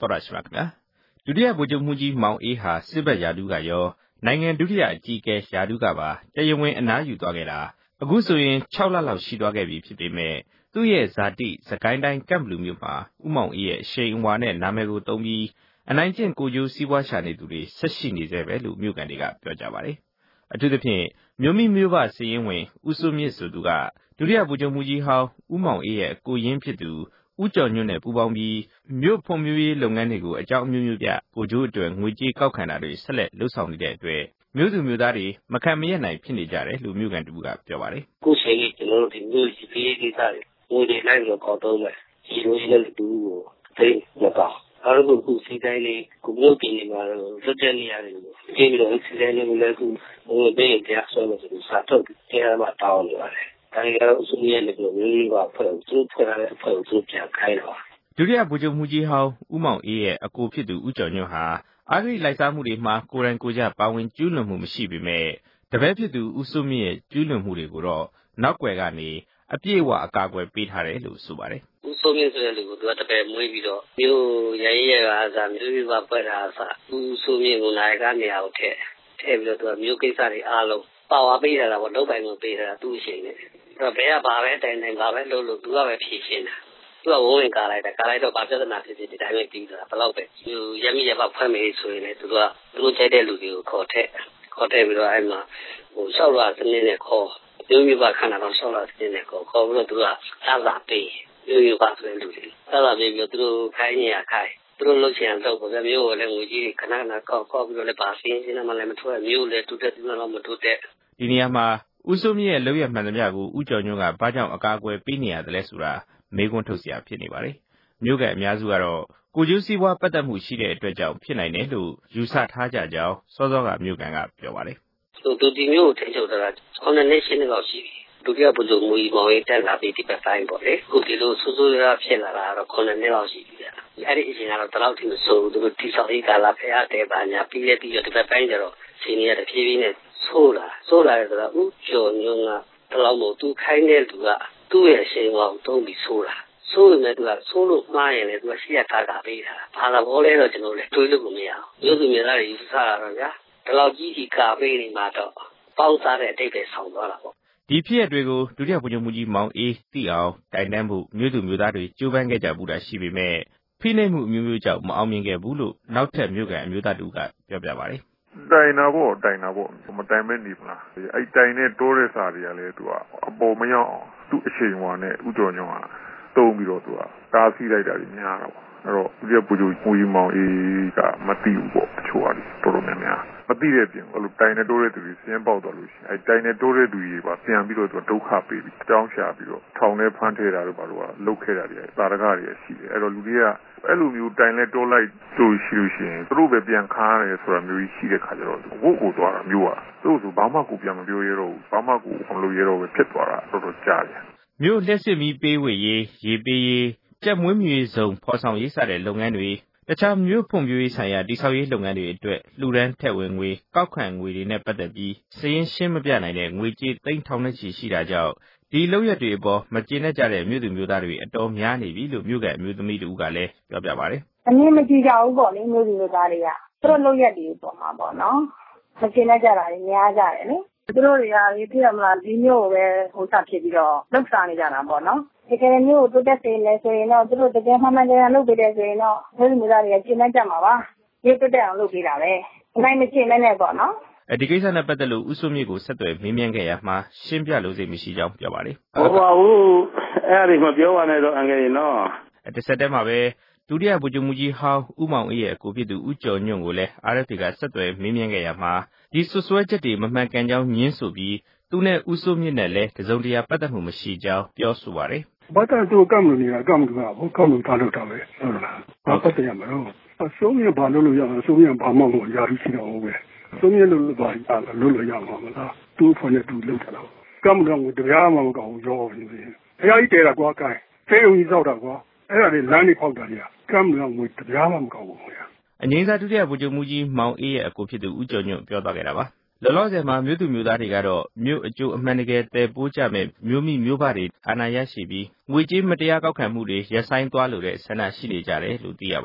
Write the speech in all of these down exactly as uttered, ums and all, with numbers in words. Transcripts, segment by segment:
သောတာရှိပါခင်ဗျာဒုတိယဗိုလ်ချုပ်မှုကြီးမောင်အေးဟာစစ်ဘက်ရာထူးကရောနိုင်ငံဒုတိယအကြီးအကဲရာထူးကပါတရားဝင်အနားယူသွားခဲ့တာအခုဆိုရင်၆လလောက်ရှိသွားခဲ့ပြီဖြစ်ပေမဲ့သူ့ရဲ့ဇာတိစကိုင်းတိုင်းကပ်ဘလူမြို့မှာဥမောင်အေးရဲ့အရှိန်အဝါနဲ့နာမည်ကိုသုံးပြီးအနိုင်ကျင့်ကိုကျိုးစီးပွားရှာနေသူတွေဆက်ရှိနေသေးပဲလို့မြို့ကန်တွေကပြောကြပါတယ်အထူးသဖြင့်မြို့မိမြို့ဘစည်ရင်ဝင်ဦးစိုးမြင့်ဆိုသူကဒုတိယဗိုလ်ချုပ်မှုကြီးဟောင်းဦးမောင်အေးရဲ့ကိုရင်းဖြစ်သူဦးကျော်ညွန့်နဲ့ပူးပေါင်းပြီးမြို့ဖွံ့ဖြိုးရေးလုပ်ငန်းတွေကိုအကြောင်းအမျိုးမျိုးပြကိုကျိုးအတွက်ငွေကြေးကောက်ခံတာတွေဆက်လက်လှုပ်ဆောင်နေတဲ့အတွက်မြို့သူမြို့သားတွေမခံမရနိုင်ဖြစ်နေကြတယ်လို့မြို့ကန်တူကပြောပါတယ်။ကိုယ်ရှိကျွန်တော်တို့ဒီမြို့ရှိရေးကိစ္စတွေငွေတွေလိုက်လို့ကောက်တော့မယ်။ဒီလိုလေးတူကိုသိမကောက်။အဲ့လိုခုစီတိုင်းလေးကိုမြို့ပြည်နေမှာလွတ်တဲ့နေရာတွေကိုဒီလိုစီတိုင်းလေးကိုလည်းခုငွေပေးတရားဆွဲလို့ဆိုစာထုတ်တရားမှာတောင်းနေပါတယ်။ဒါကြတော့အစိုးရလည်းမျိုးမျိုးပါဖွဲ့သူဖွဲ့ရတဲ့ဖွဲ့သူပြန်ခိုင်းတော့ဒုတိယဗိုလ်ချုပ်မှုကြီးဟောင်းဦးမောင်အေးရဲ့အကိုဖြစ်သူဦးကျော်ညွန့်ဟာအာဂရိလိုက်စားမှုတွေမှာကိုယ်တိုင်ကိုယ်ကျပါဝင်ကျူးလွန်မှုမရှိပေမဲ့တပည့်ဖြစ်သူဦးစိုးမြင့်ရဲ့ကျူးလွန်မှုတွေကိုတော့နောက်ွယ်ကနေအပြည့်အဝအကာအကွယ်ပေးထားတယ်လို့ဆိုပါတယ်ဦးစိုးမြင့်ဆိုတဲ့လူကိုသူကတပည့်မွေးပြီးတော့မြို့ရရရကအစားမြို့ပြပါဖွဲ့တာအစားဦးစိုးမြင့်ကိုနိုင်ကနေရာကိုထည့်ထည့်ပြီးတော့သူကမြို့ကိစ္စတွေအားလုံးပါဝါပေးတာပေါ့လုပ်ပိုင်ကိုပေးတာသူ့ရှိနေတယ်အဲ့တော့ဘယ်ကဘာပဲတိုင်တိုင်ဘာပဲလုပ်လို့သူကပဲဖြည့်ရှင်းတာသူကဝုန်းဝင်ကားလိုက်တယ်ကားလိုက်တော့ဘာပြဿနာဖြစ်ဖြစ်ဒီတိုင်းပဲပြီးတာဘယ်တော့ပဲသူရမရပါဖွင့်မေးဆိုရင်လည်းသူကသူတို့ကြိုက်တဲ့လူတွေကိုခေါ်ထည့်ခေါ်ထည့်ပြီးတော့အဲ့မှာဟိုဆောက်ရစနစ်နဲ့ခေါ်မျိုးမျိုးပါခဏတော့ဆောက်ရစနစ်နဲ့ခေါ်ခေါ်ပြီးတော့သူကသာသာပေးမျိုးမျိုးပါဆိုတဲ့လူတွေသာသာပေးပြီးတော့သူတို့ခိုင်းနေရခိုင်းသူတို့လှုပ်ချင်တော့ဗျာမျိုးကိုလည်းငွေကြီးခဏခဏကောက်ကောက်ပြီးတော့လည်းပါစင်းစင်းမှလည်းမထွက်မျိုးလည်းတူတဲ့တူတော့မတူတဲ့ဒီနေရာမှာဦးစိုးမြင့်ရဲ့လုပ်ရမှန်သမျှကိုဦးကျော်ညွန့်ကဘာကြောင့်အကာအကွယ်ပေးနေရတယ်လဲဆိုတာမေးခွန်းထုတ်စရာဖြစ်နေပါတယ်မြို့ကအများစုကတော့ကိုကျိုးစီးပွားပတ်သက်မှုရှိတဲ့အတွက်ကြောင့်ဖြစ်နိုင်တယ်လို့ယူဆထားကြကြောင်းစောစောကမြို့ကန်ကပြောပါတယ်သူသူဒီမျိုးကိုထိချုပ်တာခုနှစ်နှစ်ရှင်းလောက်ရှိပြီဒုတိယဗိုလ်ချုပ်မှုကြီးမောင်ရေးတက်လာပြီးဒီဘက်တိုင်းပေါ့လေခုဒီလိုဆူဆူရဖြစ်လာတာတော့ခုနှစ်နှစ်လောက်ရှိပြီဗျအဲ့ဒီအချိန်ကတော့တလောက်ထိမဆိုးဘူးသူတို့တိဆောက်ရေးကာလဖျားတယ်ပါညာပြီးရပြီးတော့ဒီဘက်တိုင်းကျတော့စီနီယာတဖြည်းဖြည်းနဲ့ဆိုးလာဆိုးလာတယ်ဆိုတော့ဦးကျော်ညွန့်ကတလောက်မို့သူခိုင်းတဲ့လူကသူ့ရဲ့အရှင်ကောင်တုံးပြီးဆိုးလာဆိုးနေတယ်သူကဆိုးလို့မှားရင်လည်းသူကရှိရတာကပေးတာဘာသာဘောလဲတော့ကျွန်တော်လည်းတွေးလို့မရအောင်မြို့သူမြို့သားတွေယူဆတာတော့ဗျာဒီလောက်ကြီးဒီကာပေးနေမှာတော့ပေါင်းစားတဲ့အတိတ်ပဲဆောင်းသွားတာပေါ့ဒီဖြစ်ရတွေကိုဒုတိယဗိုလ်ချုပ်မှုကြီးမောင်အေးသိအောင်တိုင်တန်းဖို့မြို့သူမြို့သားတွေကြိုးပမ်းခဲ့ကြဘူးတာရှိပေမဲ့ဖိနှိပ်မှုအမျိုးမျိုးကြောင့်မအောင်မြင်ခဲ့ဘူးလို့နောက်ထပ်မြို့ကန်အမျိုးသားတူကပြောပြပါတယ်တိုင်နာပေါ့တိုင်နာပေါ့မတိုင်မဲနေမလားအဲ့တိုင်နဲ့တိုးတဲ့စာတွေကလည်းသူကအပေါ်မရောက်အောင်သူ့အချိန်ဝါနဲ့ဥကြော်ညောင်းကတုံးပြီးတော့သူကတားဆီးလိုက်တာကြီးများတာပေါ့အဲ့တော့ဒီကပူဂျူကိုကြီးမောင်အေးကမသိဘူးပေါ့တချို့ကတော်တော်များများမသိတဲ့ပြင်အဲ့လိုတိုင်နဲ့တိုးတဲ့သူတွေစင်းပေါက်တော့လို့ရှိရင်အဲ့တိုင်နဲ့တိုးတဲ့သူတွေပါပြန်ပြီးတော့သူဒုက္ခပေးပြီးတောင်းရှာပြီးတော့ထောင်ထဲဖမ်းထဲတာတို့ဘာလို့ကလုတ်ခဲ့တာတွေတာရကတွေရှိတယ်အဲ့တော့လူတွေကအဲ့လိုမျိုးတိုင်နဲ့တိုးလိုက်လို့ရှိလို့ရှိရင်သူတို့ပဲပြန်ခါရတယ်ဆိုတာမျိုးကြီးရှိတဲ့ခါကျတော့ဝုတ်ကိုသွားတာမျိုးอ่ะသူတို့ဆိုဘာမှကိုပြန်မပြောရတော့ဘူးဘာမှကိုမလုပ်ရတော့ပဲဖြစ်သွားတာတော်တော်ကြားတယ်မြို့လက်စစ်မီးပေးဝေရေးရေပေးရေးကြက်မွေးမြူစုံဖော်ဆောင်ရေးစတဲ့လုပ်ငန်းတွေတခြားမြို့ဖွံ့ဖြိုးရေးဆိုင်ရာတည်ဆောက်ရေးလုပ်ငန်းတွေအတွက်လှူဒန်းထည့်ဝင်ငွေကောက်ခံငွေတွေနဲ့ပတ်သက်ပြီးစာရင်းရှင်းမပြနိုင်တဲ့ငွေကြေးသိန်းထောင်နဲ့ချီရှိတာကြောင့်ဒီလုပ်ရက်တွေအပေါ်မကျေနပ်ကြတဲ့မြို့သူမြို့သားတွေအတော်များနေပြီလို့မြို့ကအမျိုးသမီးတူကလည်းပြောပြပါတယ်အမြင်မကြည့်ကြဘူးပေါ့လေမြို့သူမြို့သားတွေကသူတို့လုပ်ရက်တွေပေါ်မှာပေါ့နော်မကျေနပ်ကြတာတွေများကြတယ်လေသူတို့တွေကဒီပြရမလားဒီမျိုးကိုပဲဟိုစဖြစ်ပြီးတော့လှုပ်ရှားနေကြတာပေါ့နော်ဒီကနေ့မျိုးကိုတိုးတက်စေလဲဆိုရင်တော့သူတို့တကယ်မှန်မှန်ကန်ကန်လုပ်ပေးတယ်ဆိုရင်တော့မြို့သူမြို့သားတွေကကျေနပ်ကြမှာပါရုပ်တိုးတက်အောင်လုပ်ပေးတာပဲအနိုင်မကျေနပ်နဲ့ပေါ့နော်အဲဒီကိစ္စနဲ့ပတ်သက်လို့ဦးစိုးမြင့်ကိုဆက်သွယ်မေးမြန်းခဲ့ရမှာရှင်းပြလို့စိတ်မရှိကြောင်းပြောပါတယ်ဟုတ်ပါဘူးအဲ့ဒီမပြောပါနဲ့တော့အငယ်ကြီးနော်တစ်ဆက်တည်းမှာပဲဒုတိယဗိုလ်ချုပ်မှုကြီးဟောင်းဦးမောင်အေးရဲ့အကိုဖြစ်သူဦးကျော်ညွန့်ကိုလည်း အာရ်အက်ဖ် ကဆက်သွယ်မေးမြန်းခဲ့ရမှာဒီဆွဆွဲချက်တွေမမှန်ကန်ကြောင်းညင်းဆိုပြီးသူနဲ့ဦးစိုးမြင့်နဲ့လည်းတစုံတရာပတ်သက်မှုမရှိကြောင်းပြောဆိုပါတယ်ဘာသာသူကမလို့နေတာကမလို့ကဘောကမလို့ထားလို့တာပဲဟုတ်လားဘာပတ်တယ်ရမလို့အစိုးရဘာလို့လို့ရအောင်အစိုးရဘာမှမဟုတ်ရာထူးရှိတော့ဘူးပဲအစိုးရလို့လို့ပါရလို့လို့ရမှာမလားသူ့ဖွင့်နေသူလုပ်တာတော့ကမလို့ကတရားမှမကောင်းရောနေတယ်အရာကြီးတဲတာကွာကိုင်းဖေးုံကြီးစောက်တာကွာအဲ့ဒါတွေလမ်းတွေဖောက်တာတွေကကမလို့ငွေတရားမှမကောင်းဘူးခင်ဗျာအငိမ့်စားဒုတိယဗိုလ်ချုပ်မှုကြီးမောင်အေးရဲ့အကိုဖြစ်သူဦးကျော်ညွန့်ပြောသွားခဲ့တာပါလောလောဆယ်မှာမြို့သူမြို့သားတွေကတော့မြို့အကျိုးအမှန်တကယ်တည်ပိုးကြမဲ့မြို့မိမြို့ဖတွေအာဏာရရှိပြီးငွေကြေးမတရားကောက်ခံမှုတွေရပ်ဆိုင်းသွားလို့တဲ့ဆန္ဒရှိနေကြတယ်လို့သိရပါတယ်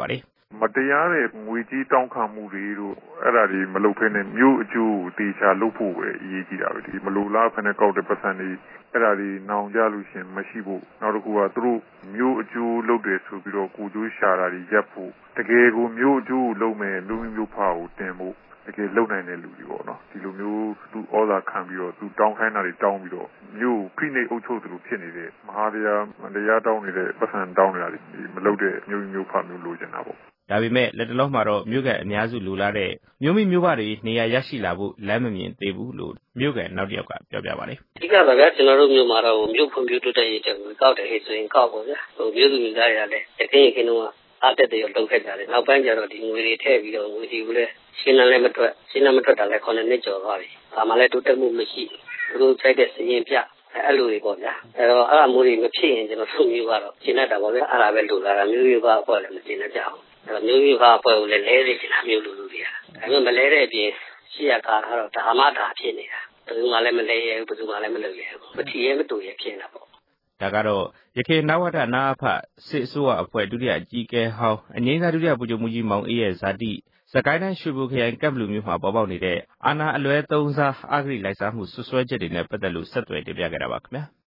မတရားတဲ့ငွေကြီးတောင်းခံမှုတွေတို့အဲ့ဒါတွေမလုပ်ဖ ೇನೆ မြို့အကျိုးတေချာလုပ်ဖို့ပဲအရေးကြီးတာပဲဒီမလိုလားဖ ೇನೆ ကောက်တဲ့ပတ်စံတွေအဲ့ဒါတွေနောင်ကြလို့ရှင်မရှိဖို့နောက်တစ်ခုကသူတို့မြို့အကျိုးလုပ်တယ်ဆိုပြီးတော့ကိုကျိုးရှာတာတွေရပ်ဖို့တကယ်ကိုမြို့အကျိုးလုပ်မယ်မြို့မြို့ဖာကိုတင်ဖို့တကယ်လုံနိုင်တဲ့လူတွေပေါ့နော်ဒီလိုမျိုးသူဩဇာခံပြီးတော့သူတောင်းခိုင်းတာတွေတောင်းပြီးတော့မြို့ဖိနှိပ်အုပ်ချုပ်သူလိုဖြစ်နေတဲ့မဟာတရားတရားတောင်းနေတဲ့ပတ်စံတောင်းနေတာတွေမလုပ်တဲ့မြို့မြို့ဖာမျိုးလိုချင်တာပေါ့ဒါပေမဲ့လက်တလုံးမှာတော့မြို့ကအများစုလူလာတဲ့မြို့မိမြို့ဖတွေနေရာရရှိလာဖို့လမ်းမမြင်သေးဘူးလို့မြို့ကနောက်တစ်ယောက်ကပြောပြပါတယ်အဓိကပါဗျာကျွန်တော်တို့မြို့မှာတော့မြို့ဖွံ့ဖြိုးတိုးတက်ရေးတက်ကိုကောက်တယ်ဟဲ့ဆိုရင်ကောက်ပါဗျာဟိုမြို့သူမြို့သားတွေကလည်းတကယ်ခင်တော့အားတက်တယ်လောက်ခဲ့ကြတယ်နောက်ပိုင်းကျတော့ဒီငွေတွေထည့်ပြီးတော့ငွေတွေကိုလည်းရှင်းလည်းမထွက်ရှင်းလည်းမထွက်တာလည်းခုနှစ်နှစ်ကျော်သွားပြီဒါမှလည်းတိုးတက်မှုမရှိသူတို့စိုက်တဲ့စီရင်ပြအဲ့လိုတွေပေါ့ဗျာအဲ့တော့အဲ့အမှုတွေမဖြစ်ရင်ကျွန်တော်တို့မျိုးကတော့ရှင်းတတ်တာပေါ့ဗျာအဲ့ဒါပဲလိုလာတာမျိုးမျိုးကအပေါ်လည်းမရှင်းတတ်ကြအောင်အဲ့တော့မျိုးမျိုးကအပေါ်ကိုလည်းလဲနေချင်တာမျိုးလိုလိုတွေကဒါပေမဲ့မလဲတဲ့အပြင်ရှိရကားတော့ဒါမှဒါဖြစ်နေတာဘယ်သူမှလည်းမလဲရဘူးဘယ်သူမှလည်းမလုပ်ရဘူးမထီရဲမတူရဲဖြစ်နေတာပေါ့ဒါကတော့ရခိုင်နဝတနာအဖစစ်အစိုးရအဖွဲ့ဒုတိယအကြီးအကဲဟောင်းအငိမ့်သားဒုတိယဗိုလ်ချုပ်မှုကြီးမောင်အေးရဲ့ဇာတိစကိုင်းတိုင်းရွှေဘိုခရိုင်ကပ်ဘလူမြို့မှာပေါ်ပေါက်နေတဲ့အာဏာအလွဲသုံးစားအဂတိလိုက်စားမှုဆွဆွဲချက်တွေနဲ့ပတ်သက်လို့ဆက်သွယ်တင်ပြခဲ့တာပါခင်ဗျာ